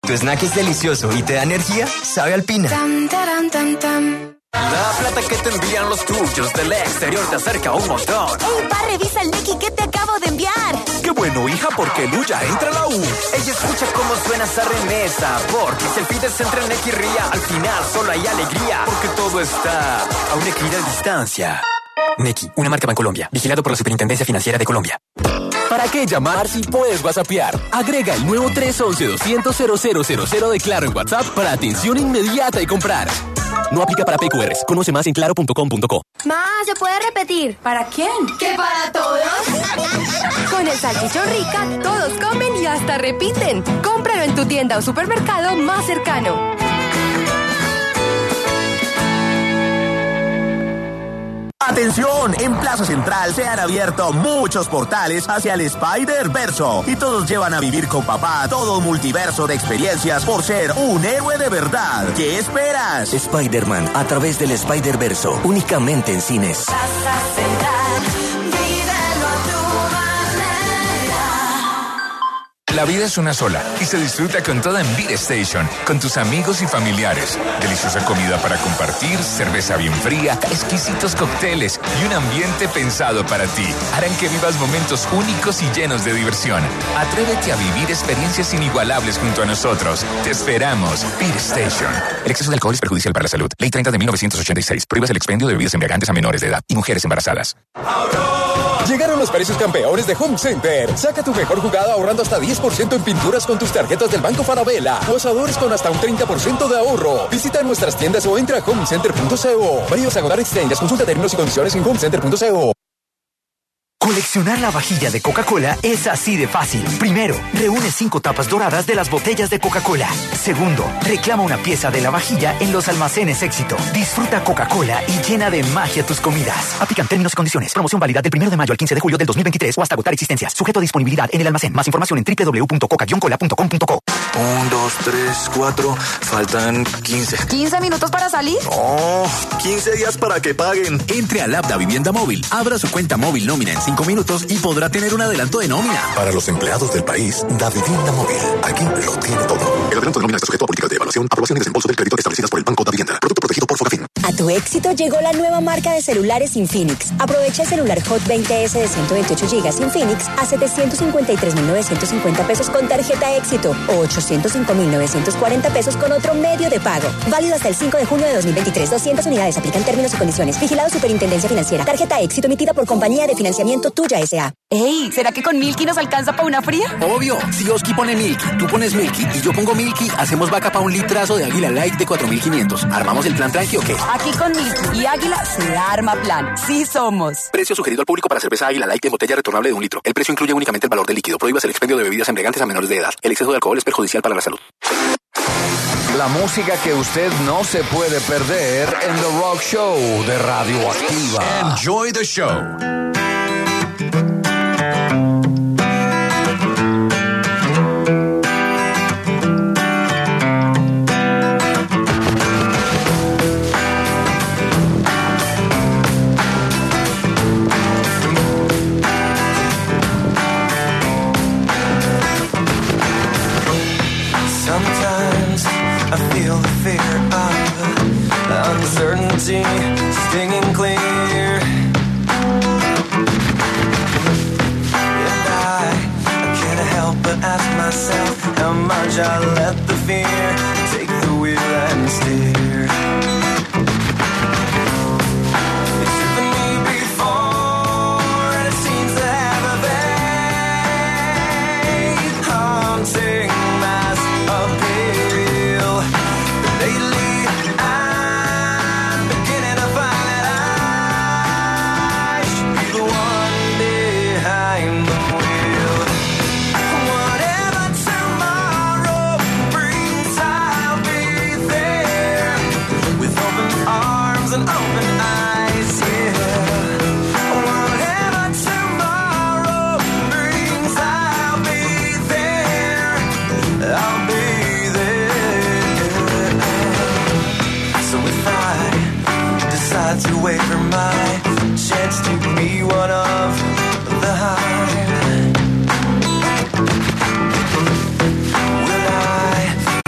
Tu snack es delicioso y te da energía, sabe Alpina. La plata que te envían los tuyos del exterior te acerca un montón. ¡Ey, pa, revisa el Nequi que te acabo de enviar! ¡Qué bueno, hija, porque Lu ya entra a la U! Ella escucha cómo suena esa remesa, porque si el pides entre Nequi y Ría, al final solo hay alegría, porque todo está a una equidad distancia. Nequi, una marca Bancolombia, vigilado por la Superintendencia Financiera de Colombia. ¿Para qué llamar si puedes whatsappear? Agrega el nuevo 311-200-0000 de Claro en WhatsApp para atención inmediata y comprar. No aplica para PQRs. Conoce más en claro.com.co. Ma, ¿se puede repetir? ¿Para quién? ¿Que para todos? Con el Salchichón Rica, todos comen y hasta repiten. Cómpralo en tu tienda o supermercado más cercano. ¡Atención! En Plaza Central se han abierto muchos portales hacia el Spider-Verso y todos llevan a vivir con papá todo un multiverso de experiencias por ser un héroe de verdad. ¿Qué esperas? Spider-Man a través del Spider-Verso, únicamente en cines. Plaza Central, vívelo a tu manera. La vida es una sola y se disfruta con toda en Beat Station, con tus amigos y familiares. Deliciosa comida para compartir, cerveza bien fría, exquisitos cócteles y un ambiente pensado para ti. Harán que vivas momentos únicos y llenos de diversión. Atrévete a vivir experiencias inigualables junto a nosotros. Te esperamos. Beat Station. El exceso de alcohol es perjudicial para la salud. Ley 30 de 1986. Prohíbe el expendio de bebidas embriagantes a menores de edad y mujeres embarazadas. Llegaron los precios campeones de Home Center. Saca tu mejor jugada ahorrando hasta 10% en pinturas con tus tarjetas del Banco Falabella o asadores con hasta un 30% de ahorro. Visita nuestras tiendas o entra a homecenter.co. Válidos agotar extendas. Consulta términos y condiciones en homecenter.co. Coleccionar la vajilla de Coca-Cola es así de fácil. Primero, reúne 5 tapas doradas de las botellas de Coca-Cola. Segundo, reclama una pieza de la vajilla en los almacenes Éxito. Disfruta Coca-Cola y llena de magia tus comidas. Aplican términos y condiciones. Promoción válida del 1 de mayo al 15 de julio del 2023 o hasta agotar existencias. Sujeto a disponibilidad en el almacén. Más información en www.coca-cola.com.co. 1, 2, 3, 4. Faltan 15. ¿15 minutos para salir? No, 15 días para que paguen. Entre al app Da Vivienda Móvil. Abra su cuenta móvil nómina en 5 minutos y podrá tener un adelanto de nómina. Para los empleados del país, Da Vivienda Móvil. Aquí lo tiene todo. El adelanto de nómina está sujeto a políticas de evaluación, aprobación y desembolso del crédito establecidas por el Banco Da Vivienda. Producto protegido por Fogafín. A tu éxito llegó la nueva marca de celulares Infinix. Aprovecha el celular Hot 20S de 128 GB Infinix a 753.950 pesos con tarjeta éxito o 805.940 pesos con otro medio de pago. Válido hasta el 5 de junio de 2023. 200 unidades. Aplican términos y condiciones. Vigilado Superintendencia Financiera. Tarjeta éxito emitida por Compañía de Financiamiento Tuya S.A. Ey, ¿será que con Milky nos alcanza para una fría? Obvio, si Oski pone Milky, tú pones Milky y yo pongo Milky, hacemos vaca para un litrazo de Águila Light de 4.500. ¿Armamos el plan tranqui o qué? Aquí con Milky y Águila se arma plan. Sí somos. Precio sugerido al público para cerveza Águila Light en botella retornable de 1 litro. El precio incluye únicamente el valor del líquido. Prohíbas el expendio de bebidas embriagantes a menores de edad. El exceso de alcohol es perjudicial para la salud. La música que usted no se puede perder en The Rock Show de Radioactiva. Enjoy the show. Uncertainty stinging clear, and I can't help but ask myself how much I let the fear take the wheel and steer. It's driven me before, and it seems to have a vague haunting mass appeal. Lately to wait for my chance to be one of the high.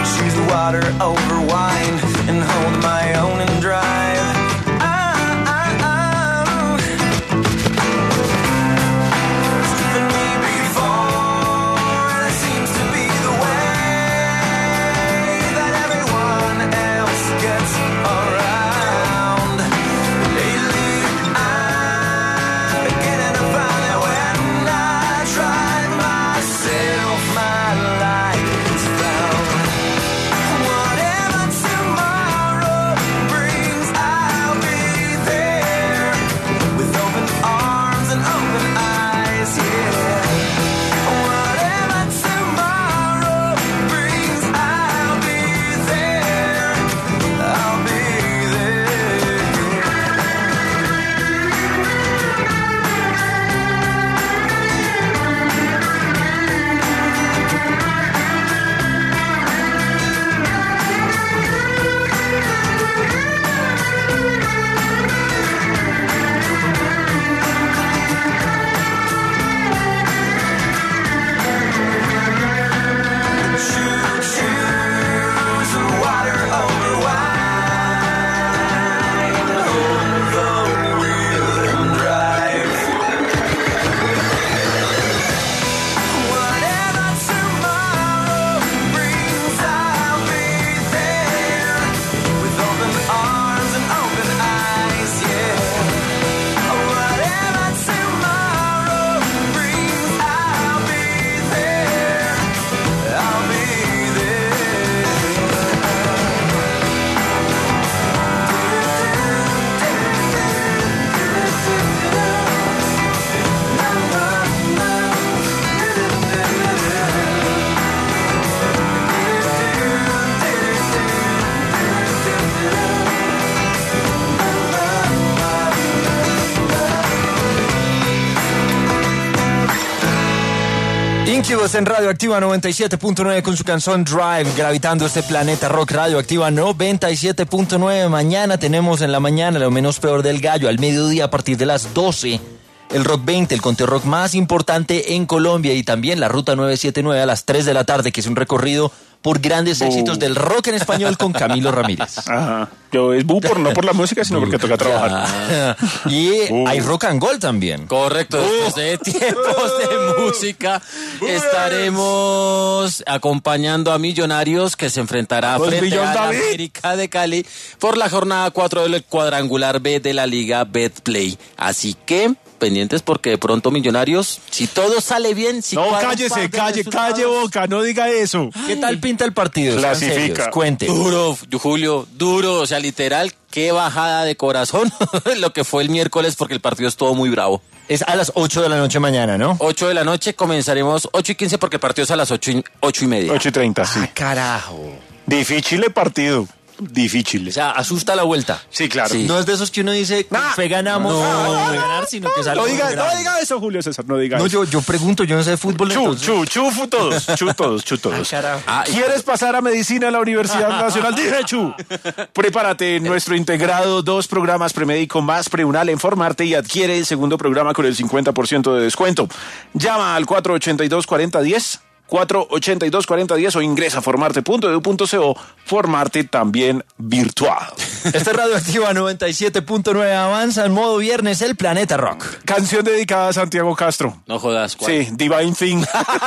Fugitivos en Radioactiva 97.9 con su canción Drive, gravitando este planeta rock. Radioactiva 97.9. Mañana tenemos en la mañana lo menos peor del gallo. Al mediodía a partir de las 12. El Rock 20, el conteo rock más importante en Colombia. Y también la Ruta 979 a las 3 de la tarde, que es un recorrido por grandes éxitos del rock en español con Camilo Ramírez. Ajá. Yo es no por la música, sino porque toca trabajar. Y hay rock and gold también. Correcto, después de tiempos de música estaremos acompañando a Millonarios, que se enfrentará frente a la América de Cali por la jornada 4 del cuadrangular B de la Liga Betplay. Así que pendientes, porque de pronto Millonarios, si todo sale bien, si no, calle boca, no diga eso. ¿Qué tal pinta el partido? Clasifica. Cuente. Duro, Julio, duro, o sea, literal, qué bajada de corazón lo que fue el miércoles, porque el partido estuvo muy bravo. Es a las 8 de la noche mañana, ¿no? 8 de la noche, comenzaremos 8:15 porque el partido es a las 8:30. 8:30, sí. Carajo. Difícil el partido. Difícil. O sea, asusta la vuelta. Sí, claro. Sí. No es de esos que uno dice, fe ganamos, no ganar, sino que es algo no diga eso, Julio César, no diga eso. Yo pregunto, yo no sé de fútbol. Todos. ¿Quieres pasar a medicina a la Universidad Nacional? Dije, Chu. Prepárate, nuestro integrado, 2 programas premédico más preunal en Formarte y adquiere el segundo programa con el 50% de descuento. Llama al 482-4010. 482-4010 o ingresa a formarte.edu.co. Formarte también virtual. Este Radioactiva 97.9 avanza en modo viernes el Planeta Rock. Canción dedicada a Santiago Castro. No jodas, ¿cuál? Sí, Divine Thing.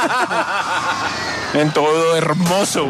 En todo hermoso.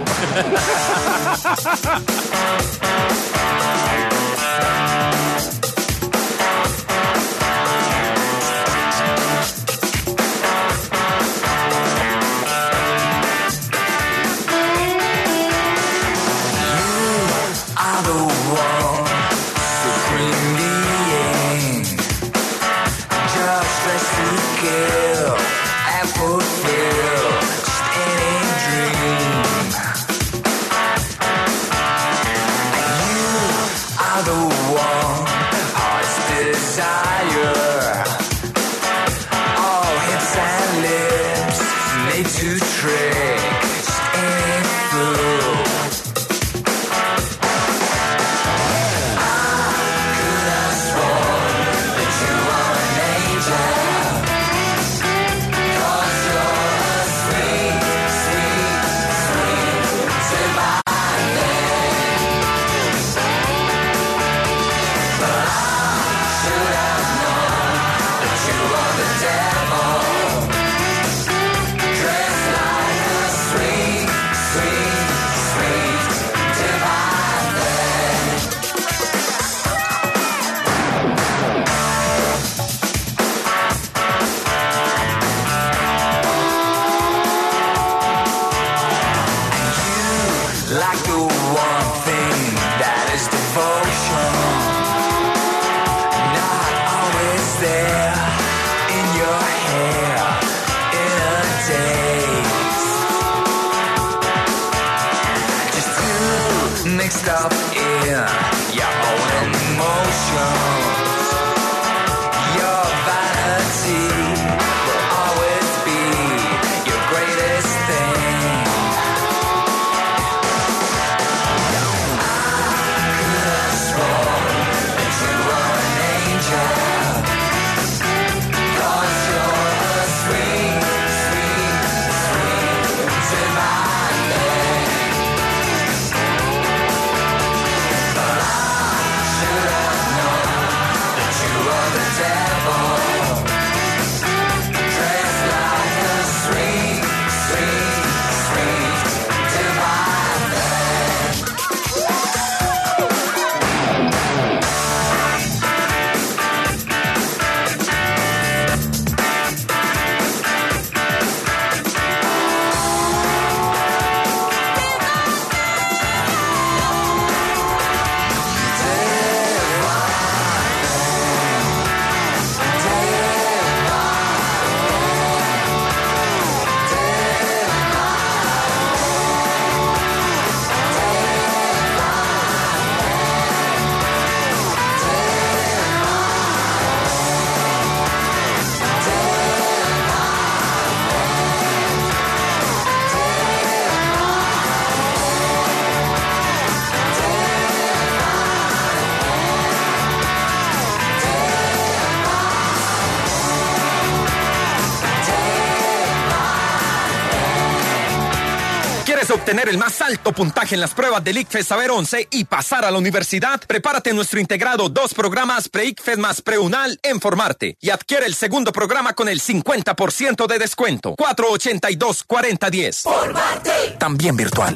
obtener el más alto puntaje en las pruebas del ICFES Saber 11 y pasar a la universidad, prepárate en nuestro integrado 2 programas Pre-ICFES más Preunal en Formarte y adquiere el segundo programa con el 50% de descuento. 482-4010. Formarte. También virtual.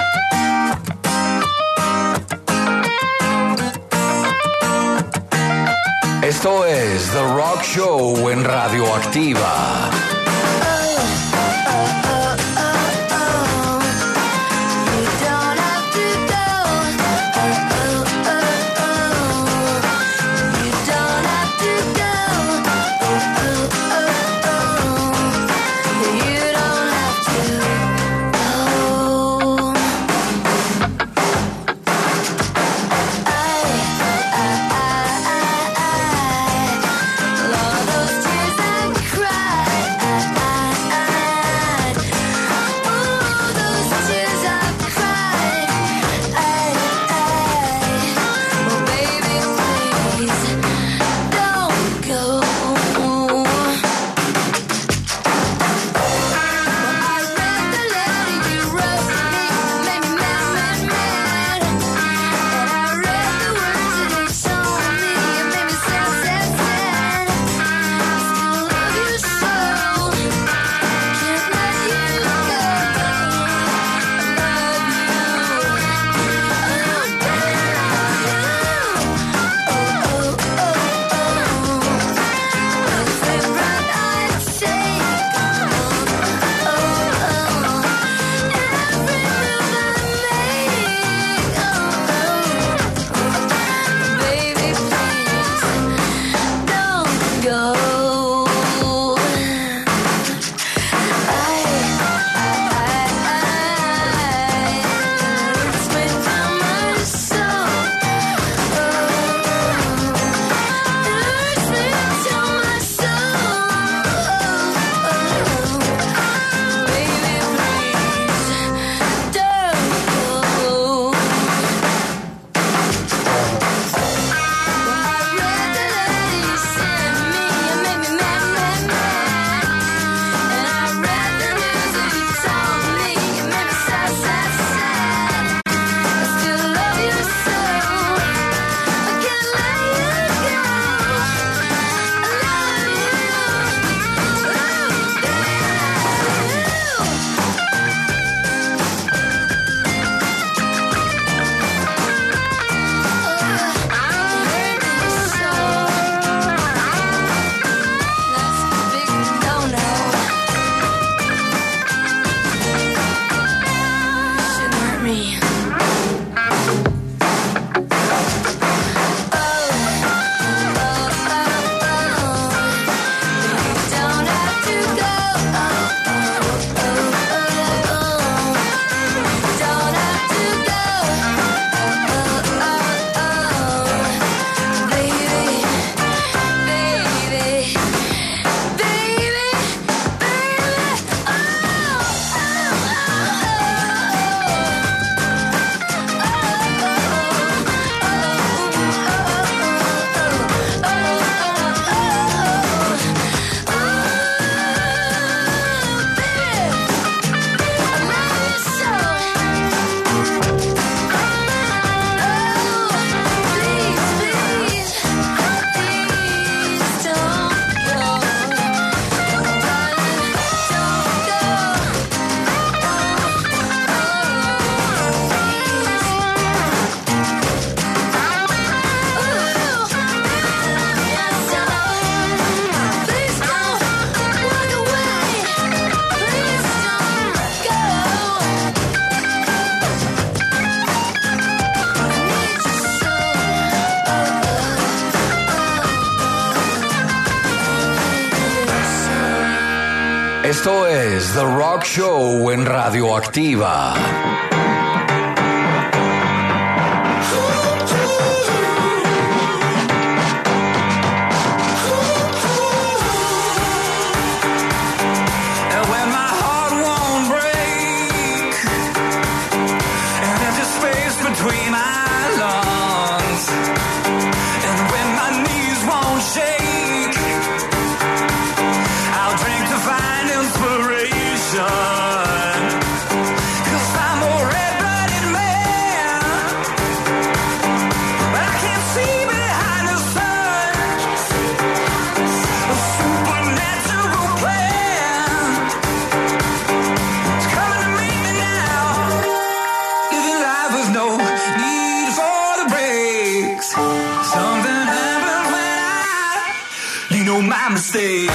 Esto es The Rock Show en Radioactiva. Esto es The Rock Show en Radioactiva. I'll drink to find inspiration, 'cause I'm my mistakes.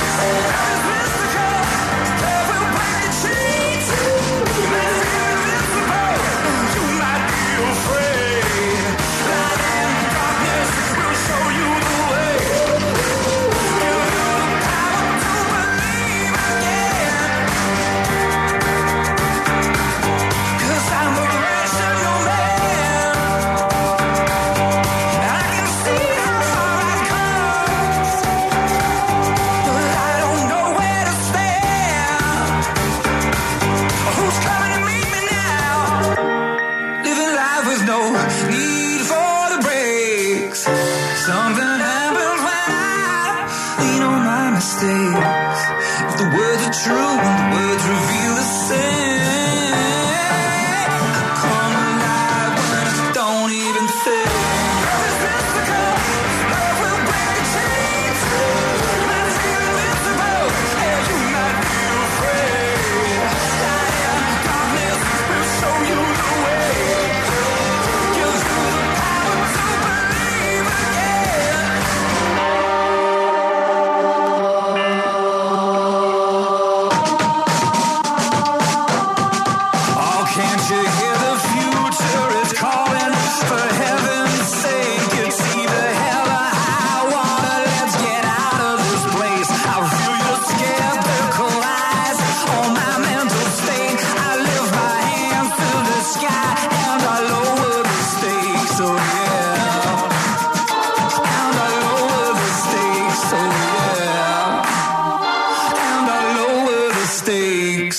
If the words are true and the words reveal the same, I come alive when I don't even think. Love is mystical, love will break the chains. Love is invincible, yeah, you might be afraid. Light and darkness will show you the way. Gives you the power to believe again. Can't you hear the future is calling? For heaven's sake, it's either hell or high water. Let's get out of this place. I feel your skeptical eyes on my mental state. I lift my hands to the sky and I lower the stakes. Oh yeah. And I lower the stakes. Oh yeah. And I lower the stakes.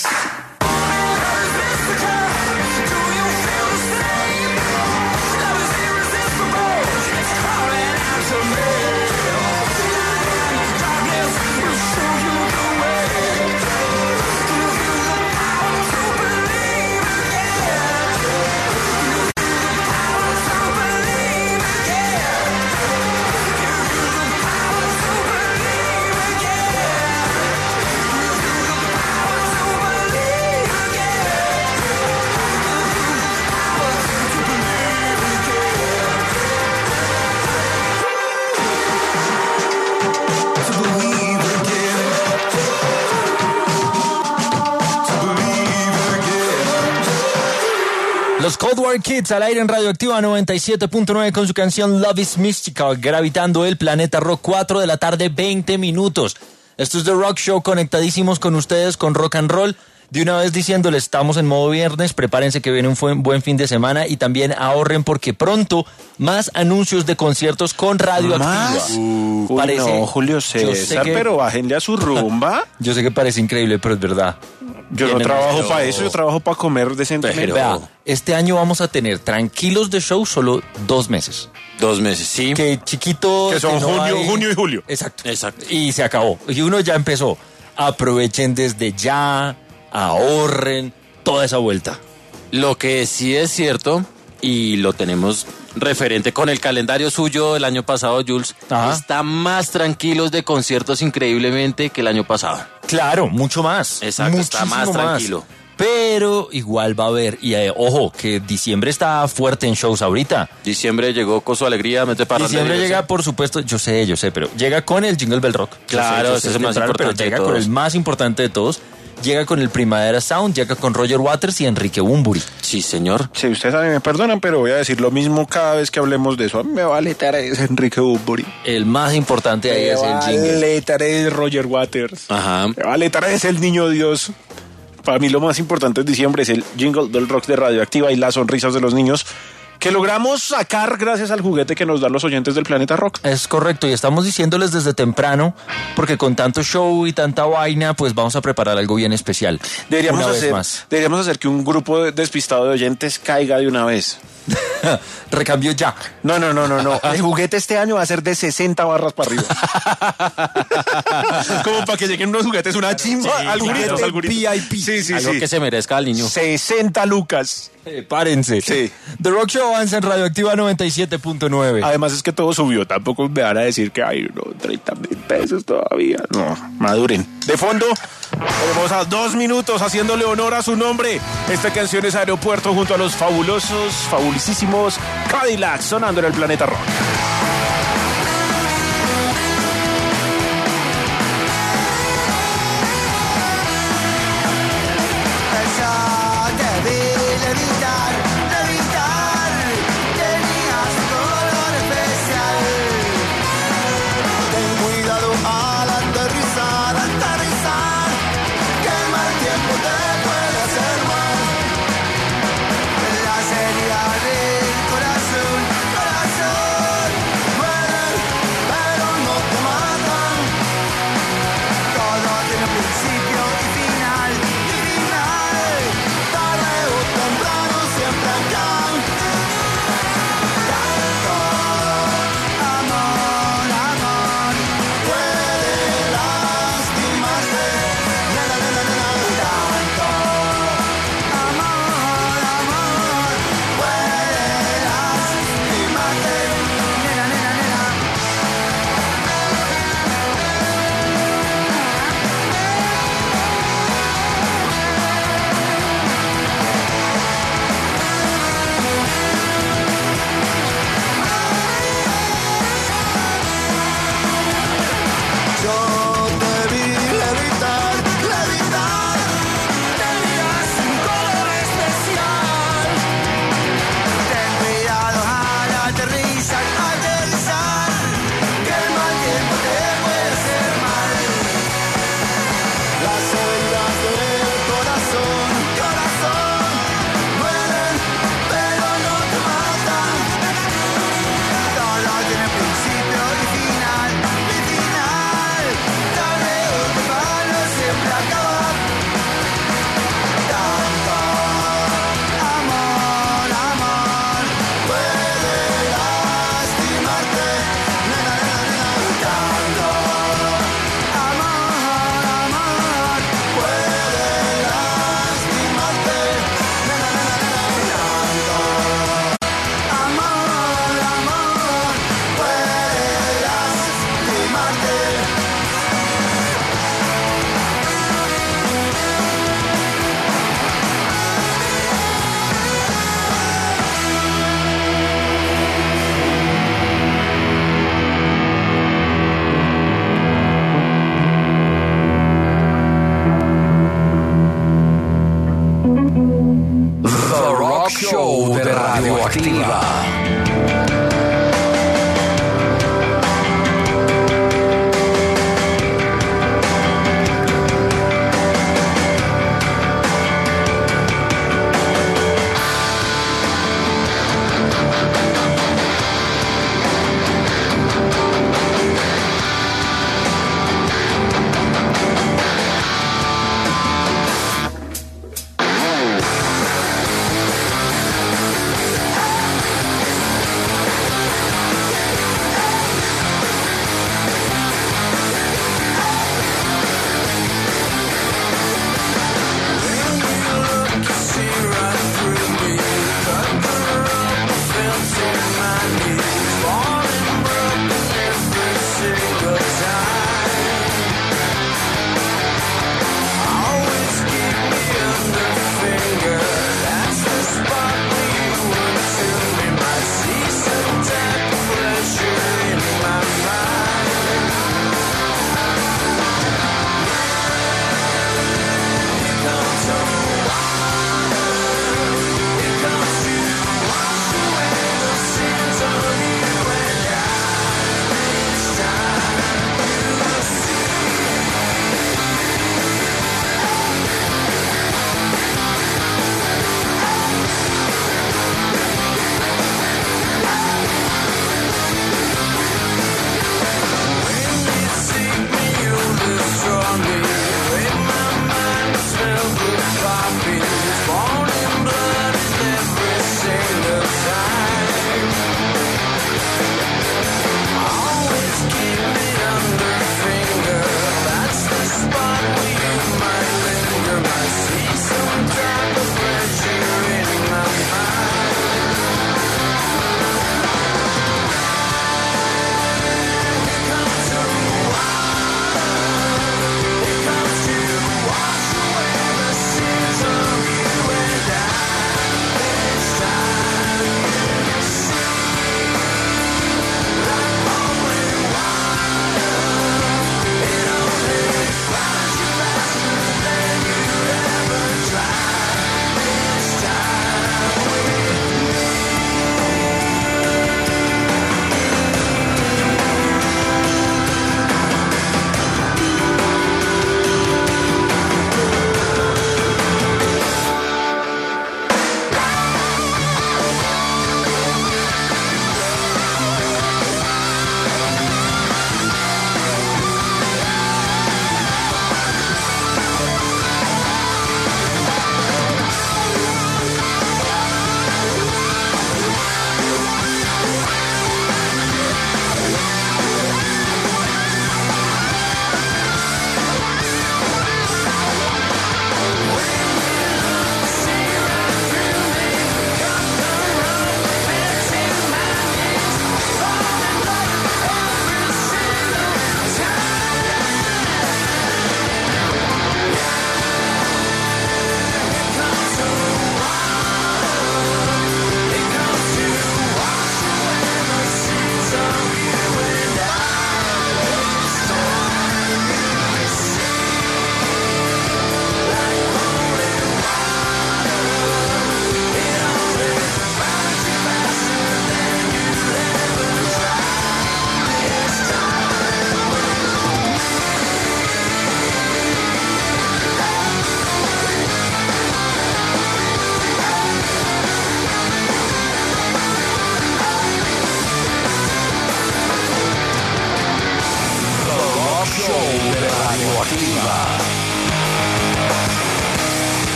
Los Cold War Kids al aire en Radioactiva 97.9 con su canción Love is Mystical, gravitando el planeta rock. 4 de la tarde, 20 minutos. Esto es The Rock Show, conectadísimos con ustedes con rock and roll. De una vez diciéndoles, estamos en modo viernes, prepárense que viene un buen fin de semana y también ahorren porque pronto más anuncios de conciertos con Radioactiva. Parece, no, Julio César, pero bájenle a su rumba. Yo sé que parece increíble, pero es verdad. Yo no trabajo para eso, yo trabajo para comer decentemente. Vea, este año vamos a tener tranquilos de show solo 2 meses. 2 meses, sí. Que chiquito. Que son junio y julio. Exacto. Y se acabó. Y uno ya empezó. Aprovechen desde ya, ahorren, toda esa vuelta. Lo que sí es cierto, y lo tenemos referente con el calendario suyo del año pasado, Jules, está más tranquilos de conciertos increíblemente que el año pasado. Claro, mucho más. Exacto, está más tranquilo. Pero igual va a haber, y ojo, que diciembre está fuerte en shows ahorita. Diciembre llegó con su alegría, mete para diciembre llega, por supuesto, yo sé, pero llega con el Jingle Bell Rock. Claro, ese es el más importante. Pero llega con el más importante de todos. Llega con el Primavera Sound, llega con Roger Waters y Enrique Bunbury. Sí, señor. Sí, ustedes saben, me perdonan, pero voy a decir lo mismo cada vez que hablemos de eso. A mí me vale tareas Enrique Bunbury. El más importante ahí es el jingle. Me vale tareas Roger Waters. Ajá. Me vale tareas el Niño Dios. Para mí lo más importante en diciembre es el Jingle del Rock de Radioactiva y las sonrisas de los niños que logramos sacar gracias al juguete que nos dan los oyentes del Planeta Rock. Es correcto, y estamos diciéndoles desde temprano, porque con tanto show y tanta vaina, pues vamos a preparar algo bien especial. Deberíamos hacer que un grupo despistado de oyentes caiga de una vez. Recambio ya. No. El juguete este año va a ser de 60 barras para arriba. Como para que lleguen unos juguetes, una chimba. Sí, algunos VIP. Sí. Algo que se merezca al niño. 60 lucas. Párense. Sí. The Rock Show avanza en Radioactiva 97.9. Además es que todo subió. Tampoco me van a decir que hay 30,000 pesos todavía. No, maduren. De fondo, tenemos a 2 minutos haciéndole honor a su nombre. Esta canción es Aeropuerto junto a los fabulisísimos Cadillacs, sonando en el Planeta Rock. de Radioactiva.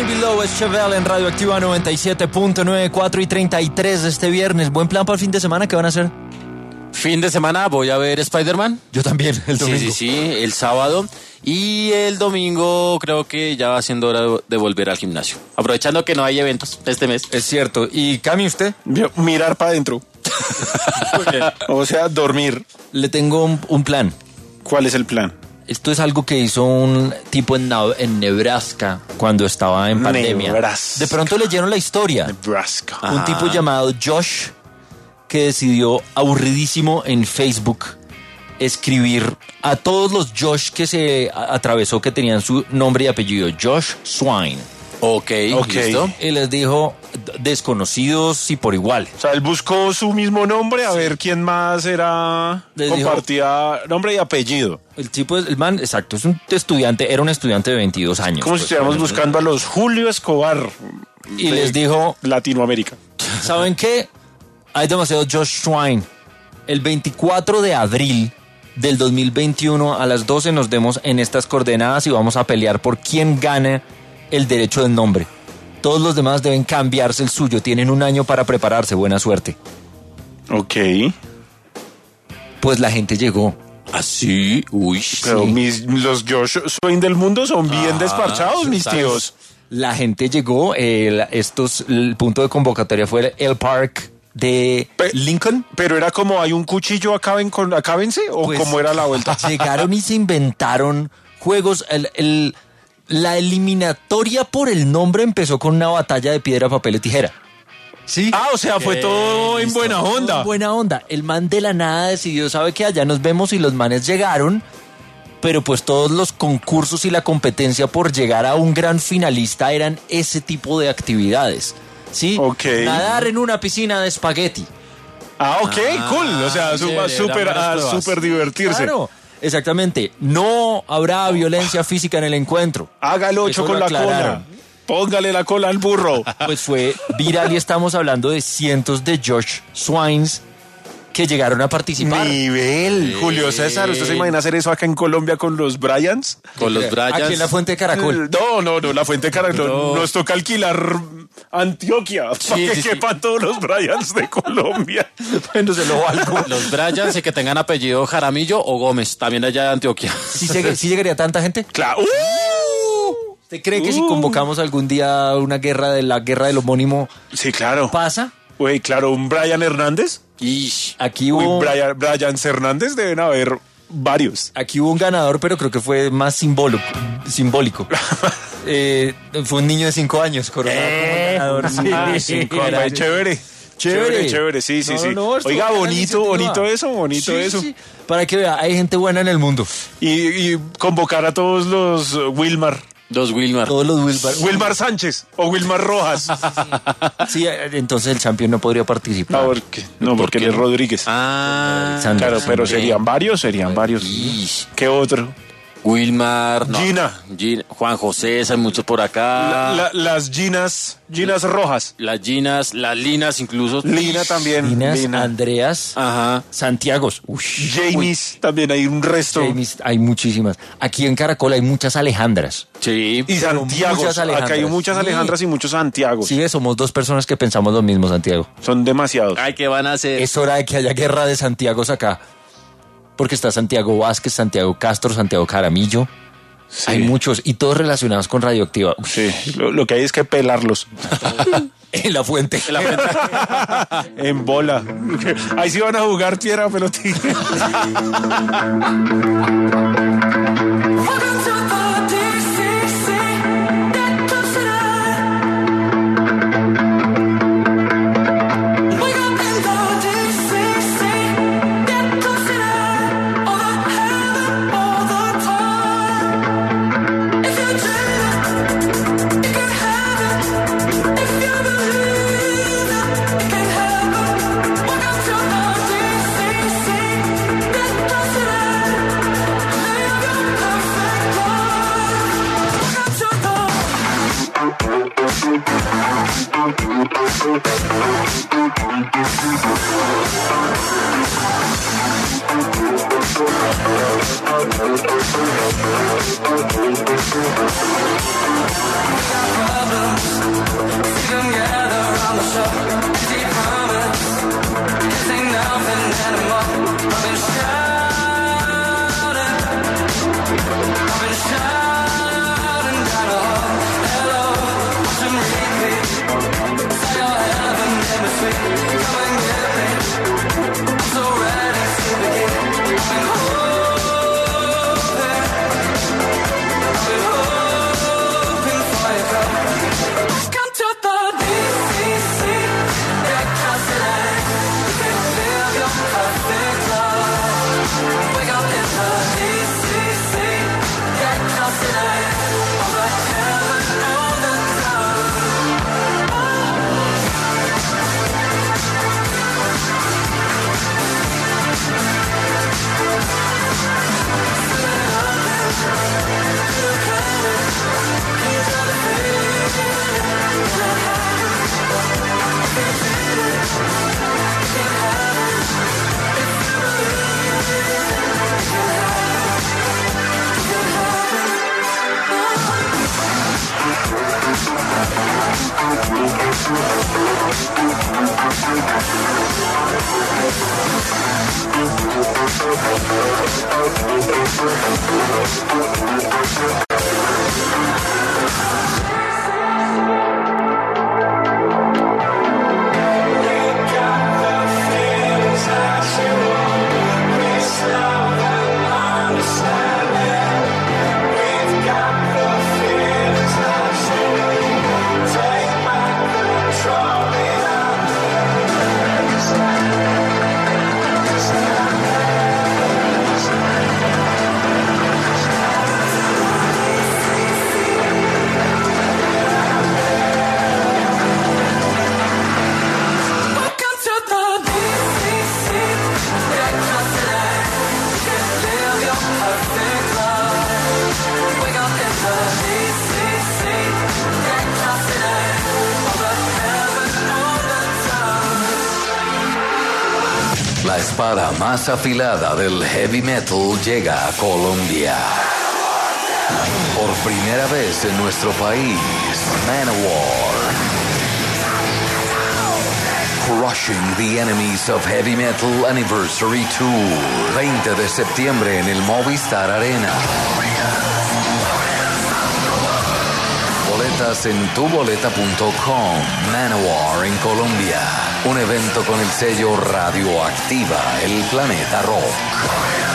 Below es Chevelle en Radioactiva 97.9, 4:33 de este viernes. Buen plan para el fin de semana, ¿qué van a hacer? Fin de semana voy a ver Spider-Man. Yo también, el domingo. Sí, el sábado. Y el domingo creo que ya va siendo hora de volver al gimnasio. Aprovechando que no hay eventos este mes. Es cierto. ¿Y Cami, usted? Mirar para adentro. O sea, dormir. Le tengo un plan. ¿Cuál es el plan? Esto es algo que hizo un tipo en Nebraska cuando estaba en pandemia. Nebraska. De pronto leyeron la historia. Nebraska. Un tipo llamado Josh que decidió, aburridísimo, en Facebook escribir a todos los Josh que se atravesó, que tenían su nombre y apellido, Josh Swine. Ok, listo. Y les dijo desconocidos y por igual. O sea, él buscó su mismo nombre a ver quién más compartía nombre y apellido. El tipo, el man, exacto, es un estudiante, era un estudiante de 22 años. Como si estuviéramos buscando a los Julio Escobar. Y les dijo, Latinoamérica. ¿Saben qué? Hay demasiado Josh Swine. El 24 de abril del 2021 a las 12 nos vemos en estas coordenadas y vamos a pelear por quién gane el derecho del nombre. Todos los demás deben cambiarse el suyo. Tienen un año para prepararse. Buena suerte. Ok. Pues la gente llegó. ¿Así? Uy, pero sí. Los Josh Swine del mundo son bien despachados, mis tíos. La gente llegó. El punto de convocatoria fue el Park de Lincoln. Pero era como, ¿hay un cuchillo acábense? ¿O pues, cómo era la vuelta? Llegaron y se inventaron juegos. La eliminatoria por el nombre empezó con una batalla de piedra, papel y tijera. ¿Sí? O sea, fue todo en buena onda. En buena onda. El man de la nada decidió, ¿sabe qué? Allá nos vemos, y los manes llegaron, pero pues todos los concursos y la competencia por llegar a un gran finalista eran ese tipo de actividades. ¿Sí? Okay. Nadar en una piscina de espagueti. Cool. O sea, súper divertirse. Claro. Exactamente, no habrá violencia física en el encuentro. Hágalo 8 con la cola. Póngale la cola al burro. Pues fue viral y estamos hablando de cientos de Josh Swines que llegaron a participar. Nivel. Julio César, ¿usted se imagina hacer eso acá en Colombia con los Bryans? Con los Bryans. Aquí en la Fuente de Caracol. No, la Fuente de Caracol. No. Nos toca alquilar Antioquia para que quepan todos los Bryans de Colombia. Bueno, se lo valgo. Los Bryans y que tengan apellido Jaramillo o Gómez, también allá de Antioquia. ¿Sí llegaría tanta gente? Claro. ¿Usted cree que si convocamos algún día una guerra del homónimo? Sí, claro. ¿Pasa? Güey, claro, un Brian Hernández. Aquí hubo... Brian Hernández deben haber varios. Aquí hubo un ganador, pero creo que fue más simbólico. Fue un niño de 5 años coronado como ganador. 5 años. Chévere, sí. No, oiga, bonito eso. Sí. Para que vea, hay gente buena en el mundo. Y convocar a todos los Wilmar. Todos los Wilmar. Wilmar Sánchez o Wilmar Rojas. Sí, entonces el campeón no podría participar. Porque él es Rodríguez. Claro, pero serían varios. ¿Qué otro? Wilmar, Gina, Juan José, hay muchos por acá. Las Ginas rojas. Las Ginas, las Linas incluso. Lina también. Lina. Andreas. Ajá. Santiagos. Jamies, también hay un resto. Jamies, hay muchísimas. Aquí en Caracol hay muchas Alejandras. Sí. Y Santiago. Acá hay muchas Alejandras y muchos Santiagos. Sí, somos 2 personas que pensamos lo mismo, Santiago. Son demasiados. Ay, ¿qué van a hacer? Es hora de que haya guerra de Santiagos acá. Porque está Santiago Vázquez, Santiago Castro, Santiago Jaramillo. Sí. Hay muchos y todos relacionados con Radioactiva. Sí, lo que hay es que pelarlos. En la fuente. En bola. Ahí sí van a jugar piedra, pelotilla. La espada más afilada del heavy metal llega a Colombia. Por primera vez en nuestro país, Manowar. Crushing the Enemies of Heavy Metal Anniversary Tour. 20 de septiembre en el Movistar Arena. Boletas en tuboleta.com. Manowar en Colombia. Un evento con el sello Radioactiva, el Planeta Rock.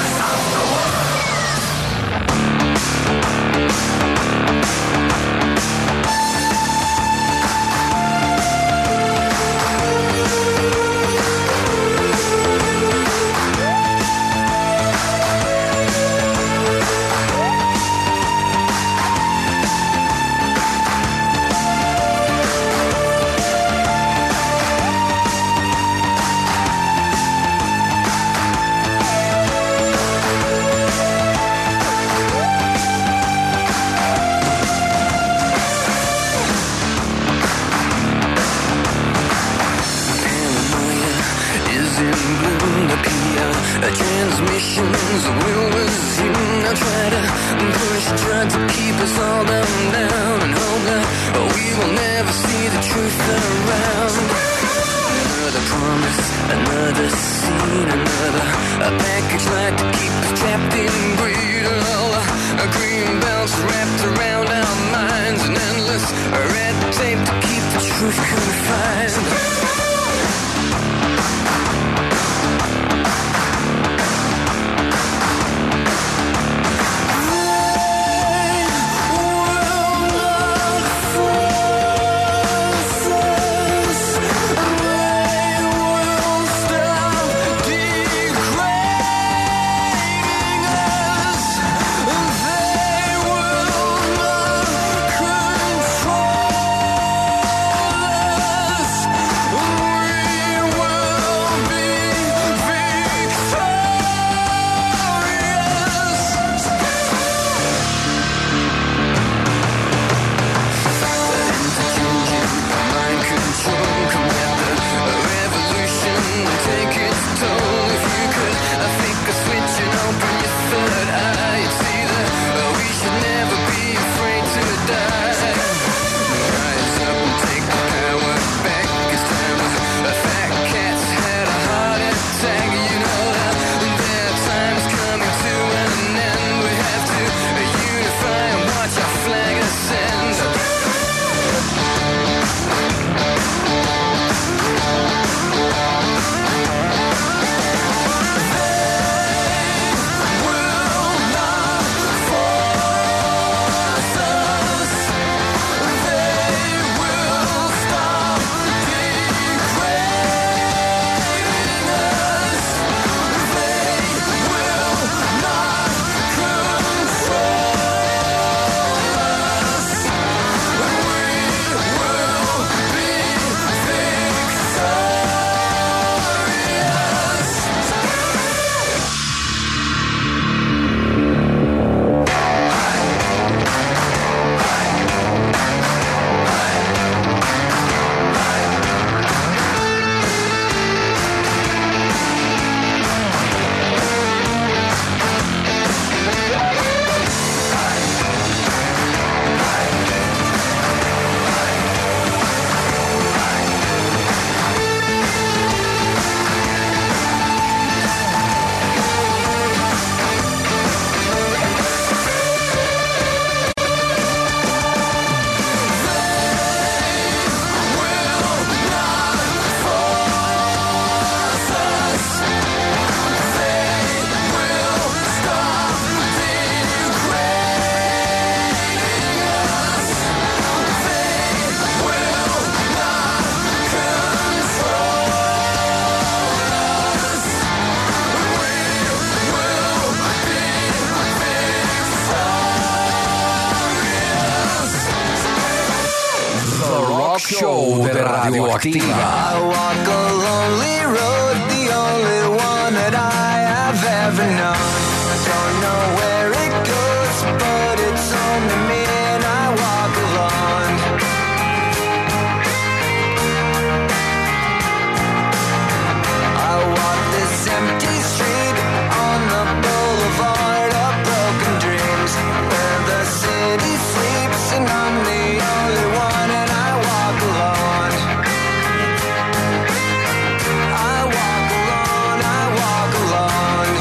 Transmissions will resume. Now try to push, try to keep us all down and hope that we will never see the truth around. Another promise, another scene, another package like to keep us trapped in greed. All green belts wrapped around our minds, and endless red tape to keep the truth confined. show de Radioactiva. I walk a lonely road, the only one that I have ever known. Don't know where it goes, but it's home to me and I walk alone. I walk this empty street on the boulevard of broken dreams, where the city sleeps and I'm the only one and I walk alone. I walk alone, I walk alone.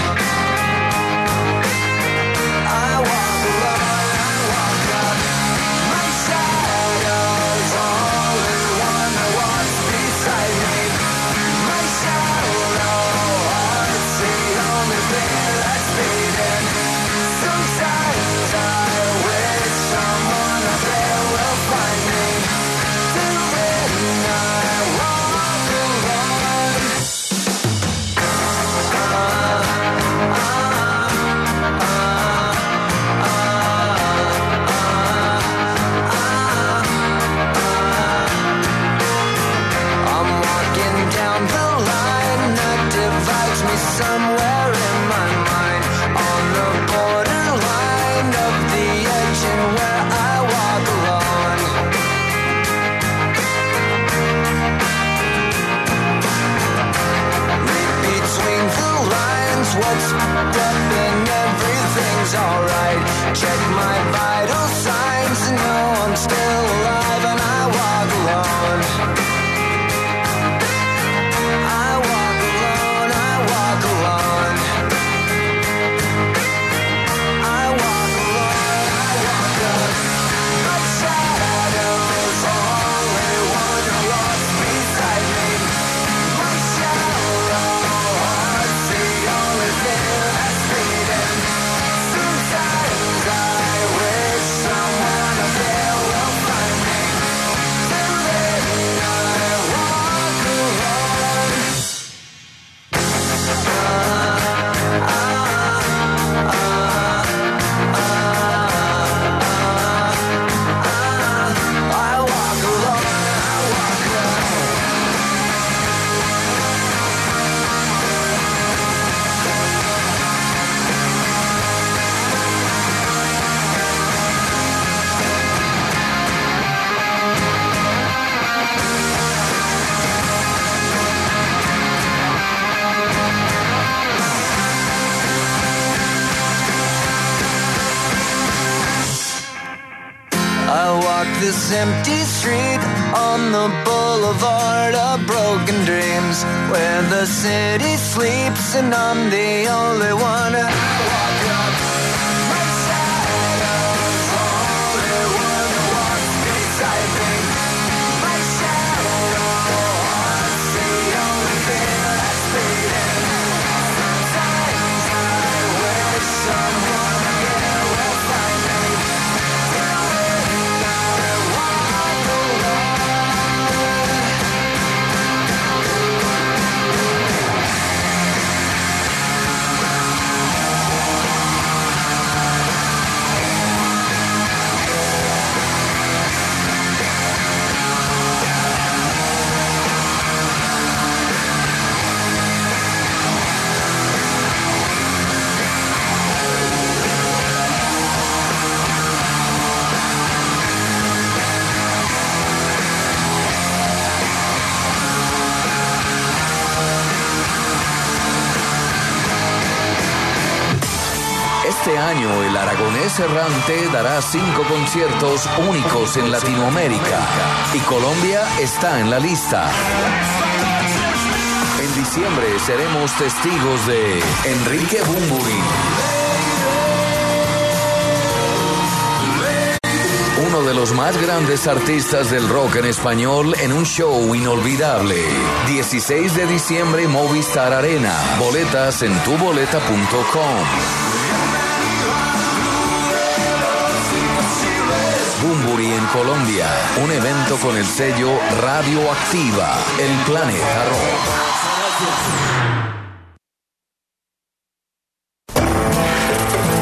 I walk alone, I walk up. My shadow's the only one that walks beside me. My shadow, heart's the only thing that's beating. Sometimes I wish someone up there will find me. Till then I walk alone. I'm walking down the line that divides me somewhere in my mind, on the borderline of the edge and where I walk alone. Read between the lines, what's up and everything's alright. Check my vital signs and know I'm still alive and I walk alone. I walk alone, I walk alone. I walk alone, I walk up. My shadow's the only one who walks beside me. My shadow, heart's the only thing that's beating. Sometimes I wish someone up there will find me. Till then I walk alone. I walk alone, I walk alone. I walk this empty street on the boulevard of broken dreams, where the city sleeps and I'm the only one. I walk up. My shadow's the only one who walks beside me. My shadow, heart's the only thing that's beating. Sometimes I wish someone here will find me. Till then I walk alone. Este año el Aragonés Errante dará 5 conciertos únicos en Latinoamérica y Colombia está en la lista. En diciembre seremos testigos de Enrique Bunbury, uno de los más grandes artistas del rock en español, en un show inolvidable. 16 de diciembre, Movistar Arena. Boletas en tuboleta.com. Bunbury en Colombia, un evento con el sello Radioactiva, el planeta rock.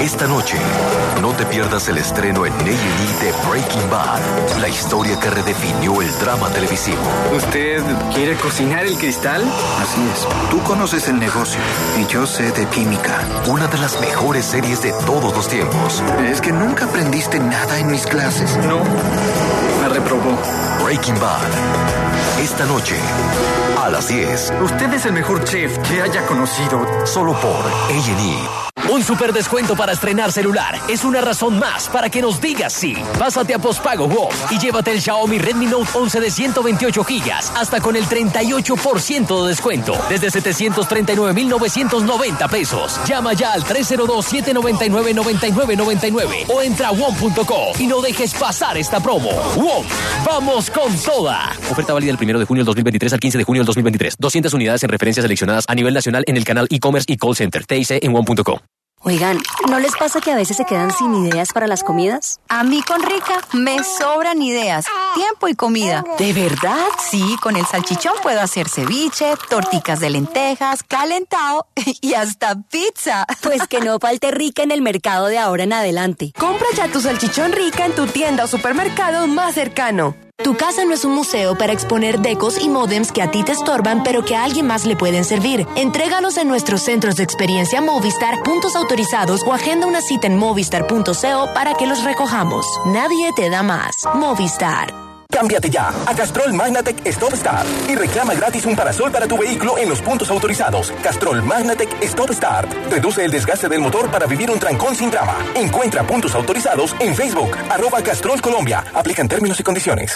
Esta noche, no te pierdas el estreno en A&E de Breaking Bad, la historia que redefinió el drama televisivo. ¿Usted quiere cocinar el cristal? Así es. Tú conoces el negocio y yo sé de química. Una de las mejores series de todos los tiempos. ¿Es que nunca aprendiste nada en mis clases? No, me reprobó. Breaking Bad. Esta noche, a las 10. Usted es el mejor chef que haya conocido. Solo por A&E. Un super descuento para estrenar celular es una razón más para que nos digas sí. Pásate a Postpago WOM y llévate el Xiaomi Redmi Note 11 de 128 gigas hasta con el 38% de descuento desde 739.990 pesos. Llama ya al 302-799-9999 o entra a WOM.co y no dejes pasar esta promo. WOM, vamos con toda. Oferta válida del 1 de junio del 2023 al 15 de junio del 2023. 200 unidades en referencias seleccionadas a nivel nacional en el canal e-commerce y call center. TIC en WOM.co. Oigan, ¿no les pasa que a veces se quedan sin ideas para las comidas? A mí con Rica me sobran ideas, tiempo y comida. ¿De verdad? Sí, con el salchichón puedo hacer ceviche, torticas de lentejas, calentado y hasta pizza. Pues que no falte Rica en el mercado de ahora en adelante. Compra ya tu salchichón Rica en tu tienda o supermercado más cercano. Tu casa no es un museo para exponer decos y módems que a ti te estorban, pero que a alguien más le pueden servir. Entrégalos en nuestros centros de experiencia Movistar, puntos autorizados o agenda una cita en movistar.co para que los recojamos. Nadie te da más. Movistar. Cámbiate ya a Castrol Magnatec Stop Start y reclama gratis un parasol para tu vehículo en los puntos autorizados. Castrol Magnatec Stop Start. Reduce el desgaste del motor para vivir un trancón sin drama. Encuentra puntos autorizados en Facebook, @Castrol Colombia. Aplican términos y condiciones.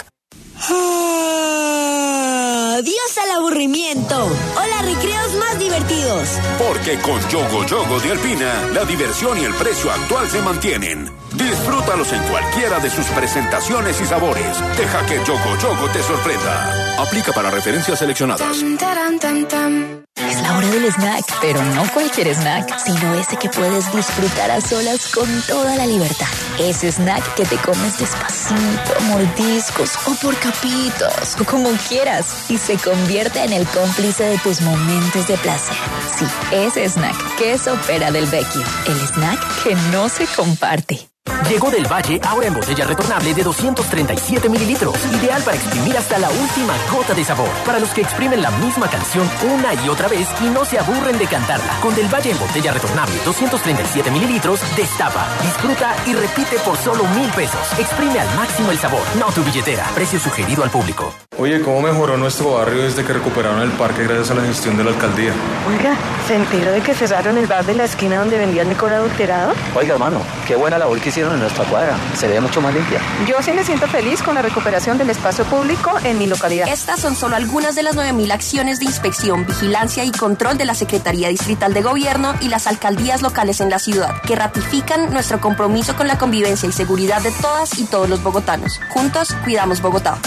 ¡Adiós al aburrimiento! ¡Hola, recreos más divertidos! Porque con Yogo de Alpina, la diversión y el precio actual se mantienen. Disfrútalos en cualquiera de sus presentaciones y sabores. Deja que Yogo te sorprenda. Aplica para referencias seleccionadas. Es la hora del snack, pero no cualquier snack, sino ese que puedes disfrutar a solas con toda la libertad. Ese snack que te comes despacito, mordiscos o por capitos, o como quieras, y se convierte en el cómplice de tus momentos de placer. Sí, ese snack que es Opera del Vecchio, el snack que no se comparte. Llegó del Valle ahora en botella retornable de 237 mililitros. Ideal para exprimir hasta la última gota de sabor. Para los que exprimen la misma canción una y otra vez y no se aburren de cantarla. Con del Valle en botella retornable 237 mililitros, destapa, disfruta y repite por solo 1,000 pesos. Exprime al máximo el sabor, no tu billetera. Precio sugerido al público. Oye, ¿cómo mejoró nuestro barrio desde que recuperaron el parque gracias a la gestión de la alcaldía? Oiga, ¿se enteró de que cerraron el bar de la esquina donde vendían licor adulterado? Oiga, hermano, qué buena labor que hicieron en nuestra cuadra. Se ve mucho más limpia. Yo sí me siento feliz con la recuperación del espacio público en mi localidad. Estas son solo algunas de las 9,000 acciones de inspección, vigilancia y control de la Secretaría Distrital de Gobierno y las alcaldías locales en la ciudad, que ratifican nuestro compromiso con la convivencia y seguridad de todas y todos los bogotanos. Juntos, cuidamos Bogotá.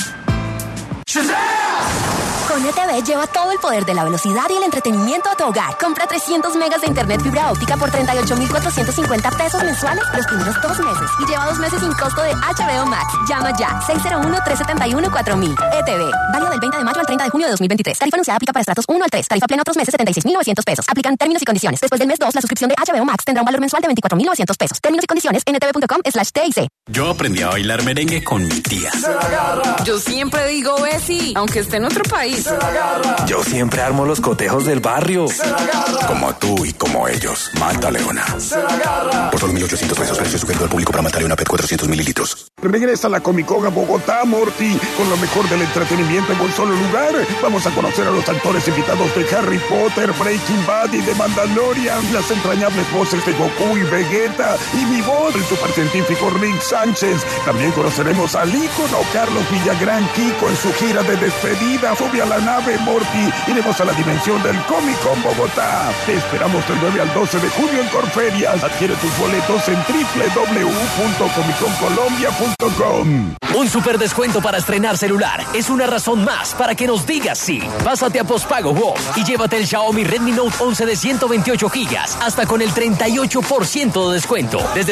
Con ETV lleva todo el poder de la velocidad y el entretenimiento a tu hogar. Compra 300 megas de internet fibra óptica por 38.450 pesos mensuales los primeros 2 meses y lleva 2 meses sin costo de HBO Max. Llama ya, 601-371-4000. ETV, válido del 20 de mayo al 30 de junio de 2023. Tarifa anunciada aplica para estratos 1 al 3. Tarifa plena otros meses, 76.900 pesos. Aplican términos y condiciones. Después del mes 2, la suscripción de HBO Max tendrá un valor mensual de 24.900 pesos. Términos y condiciones en etv.com/TIC. Yo aprendí a bailar merengue con mi tía. Yo siempre digo Bessie, aunque esté en otro país. Yo siempre armo los cotejos del barrio. Como tú y como ellos. Malta Leona. Por solo 1,800 pesos. Precio sugerido al público para Malta Leona PET 400 mililitros. Regresa a la Comic Con a Bogotá, Morty, con lo mejor del entretenimiento en un solo lugar. Vamos a conocer a los actores invitados de Harry Potter, Breaking Bad y de Mandalorian, las entrañables voces de Goku y Vegeta, y mi voz, el supercientífico Rick Sánchez. También conoceremos al ícono Carlos Villagrán Kiko en su gira de despedida. Sube a la nave, Morty. Iremos a la dimensión del Comic Con Bogotá. Te esperamos del 9 al 12 de junio en Corferias. Adquiere tus boletos en www.comicconcolombia.com. WOM.com. Un super descuento para estrenar celular es una razón más para que nos digas sí. Pásate a Postpago WOM y llévate el Xiaomi Redmi Note 11 de 128 gigas hasta con el 38% de descuento desde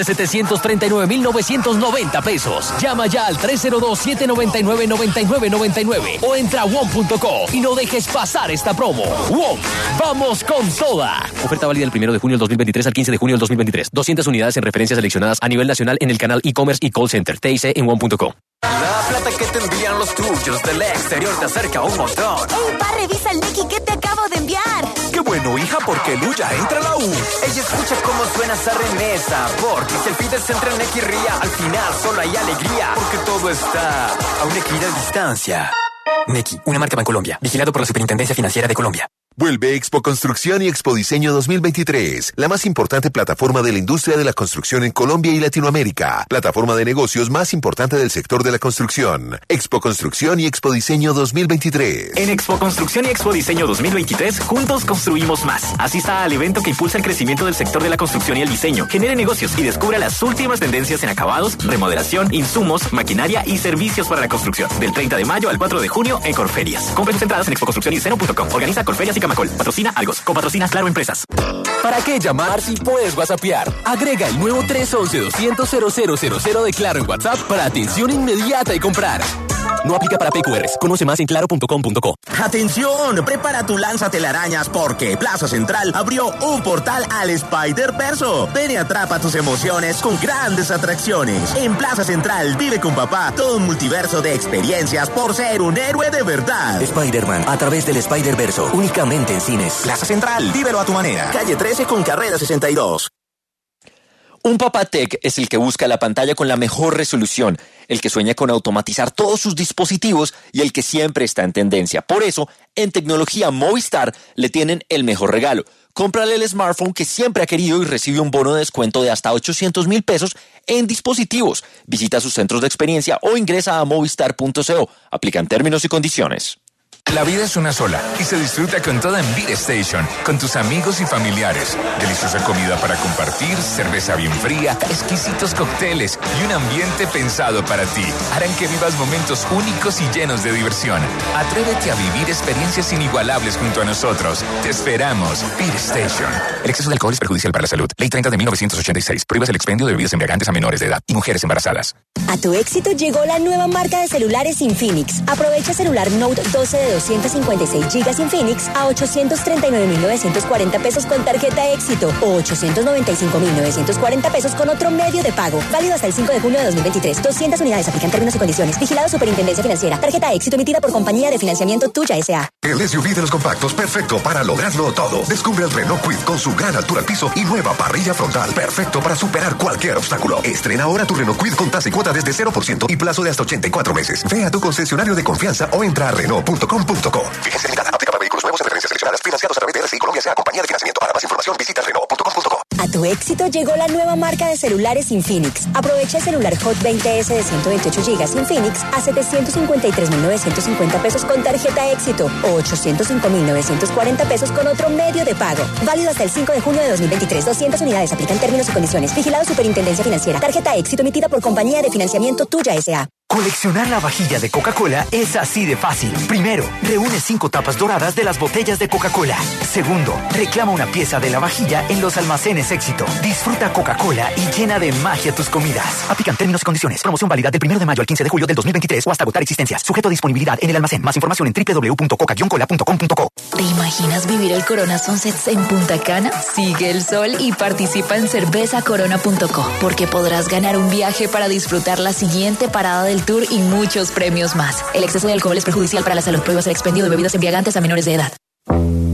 739.990 pesos. Llama ya al 302-799-9999 o entra a WOM.co y no dejes pasar esta promo. WOM, vamos con toda. Oferta válida del 1 de junio del 2023 al 15 de junio del 2023. 200 unidades en referencias seleccionadas a nivel nacional en el canal e-commerce y call center. TIC en WOM.co. La plata que te envían los tuyos del exterior te acerca un montón. ¡Ey, pa, revisa el Nequi que te acabo de enviar! ¡Qué bueno, hija, porque Luya entra a la U! Ella escucha cómo suena esa remesa, porque si el Fides entra en Nequi ría, al final solo hay alegría, porque todo está a una equidad distancia. Nequi, una marca Bancolombia, vigilado por la Superintendencia Financiera de Colombia. Vuelve Expo Construcción y Expo Diseño 2023, la más importante plataforma de la industria de la construcción en Colombia y Latinoamérica. Plataforma de negocios más importante del sector de la construcción. Expo Construcción y Expo Diseño 2023. En Expo Construcción y Expo Diseño 2023, juntos construimos más. Asista al evento que impulsa el crecimiento del sector de la construcción y el diseño. Genere negocios y descubra las últimas tendencias en acabados, remodelación, insumos, maquinaria y servicios para la construcción. Del 30 de mayo al 4 de junio en Corferias. Compre sus entradas en expoconstruccionydiseño.com. Organiza Corferias y Camacol. Patrocina Algos. Copatrocina Claro Empresas. ¿Para qué llamar si puedes whatsappear? Agrega el nuevo 311-200-0000 de Claro en WhatsApp para atención inmediata y comprar. No aplica para PQRs. Conoce más en claro.com.co. ¡Atención! Prepara tu lanzatelarañas porque Plaza Central abrió un portal al Spider-Verso. Ven y atrapa tus emociones con grandes atracciones. En Plaza Central vive con papá todo un multiverso de experiencias por ser un héroe de verdad. Spider-Man a través del Spider-Verso, únicamente en cines. Plaza Central, vívelo a tu manera. Calle 13 con carrera 62. Un papá tech es el que busca la pantalla con la mejor resolución, el que sueña con automatizar todos sus dispositivos y el que siempre está en tendencia. Por eso, en Tecnología Movistar le tienen el mejor regalo. Cómprale el smartphone que siempre ha querido y recibe un bono de descuento de hasta 800.000 pesos en dispositivos. Visita sus centros de experiencia o ingresa a movistar.co. Aplican términos y condiciones. La vida es una sola y se disfruta con toda en Beat Station, con tus amigos y familiares. Deliciosa comida para compartir, cerveza bien fría, exquisitos cócteles y un ambiente pensado para ti. Harán que vivas momentos únicos y llenos de diversión. Atrévete a vivir experiencias inigualables junto a nosotros. Te esperamos. Beat Station. El exceso de alcohol es perjudicial para la salud. Ley 30 de 1986. Prohíbe el expendio de bebidas embriagantes a menores de edad y mujeres embarazadas. A tu éxito llegó la nueva marca de celulares Infinix. Aprovecha celular Note 12 de 256 GB Infinix a 839.940 pesos con tarjeta éxito o 895.940 pesos con otro medio de pago. Válido hasta el 5 de junio de 2023. 200 unidades. Aplican términos y condiciones. Vigilado Superintendencia Financiera. Tarjeta éxito emitida por Compañía de Financiamiento Tuya S.A. El SUV de los compactos perfecto para lograrlo todo. Descubre el Renault Kwid con su gran altura al piso y nueva parrilla frontal. Perfecto para superar cualquier obstáculo. Estrena ahora tu Renault Kwid con tasa y cuota desde 0% y plazo de hasta 84 meses. Ve a tu concesionario de confianza o entra a Renault.com.co. Fíjense limitada. Aplica para vehículos nuevos en referencias seleccionadas. Financiados a través de RCI Colombia S.A. Compañía de Financiamiento. Para más información visita Renault.com.co. A tu éxito llegó la nueva marca de celulares Infinix. Aprovecha el celular Hot 20S de 128 GB Infinix a 753.950 pesos con tarjeta éxito o 805.940 pesos con otro medio de pago. Válido hasta el 5 de junio de 2023. 200 unidades. Aplican términos y condiciones. Vigilado Superintendencia Financiera. Tarjeta éxito emitida por Compañía de Financiamiento Tuya S.A. Coleccionar la vajilla de Coca-Cola es así de fácil. Primero, reúne 5 tapas doradas de las botellas de Coca-Cola. Segundo, reclama una pieza de la vajilla en los almacenes Éxito. Disfruta Coca-Cola y llena de magia tus comidas. Aplican términos y condiciones. Promoción válida del 1 de mayo al 15 de julio del 2023 o hasta agotar existencias. Sujeto a disponibilidad en el almacén. Más información en www.coca-cola.com.co. ¿Te imaginas vivir el Corona Sunsets en Punta Cana? Sigue el sol y participa en cervezacorona.co, porque podrás ganar un viaje para disfrutar la siguiente parada del tour y muchos premios más. El exceso de alcohol es perjudicial para la salud. Prohíbas el expendio de bebidas embriagantes a menores de edad.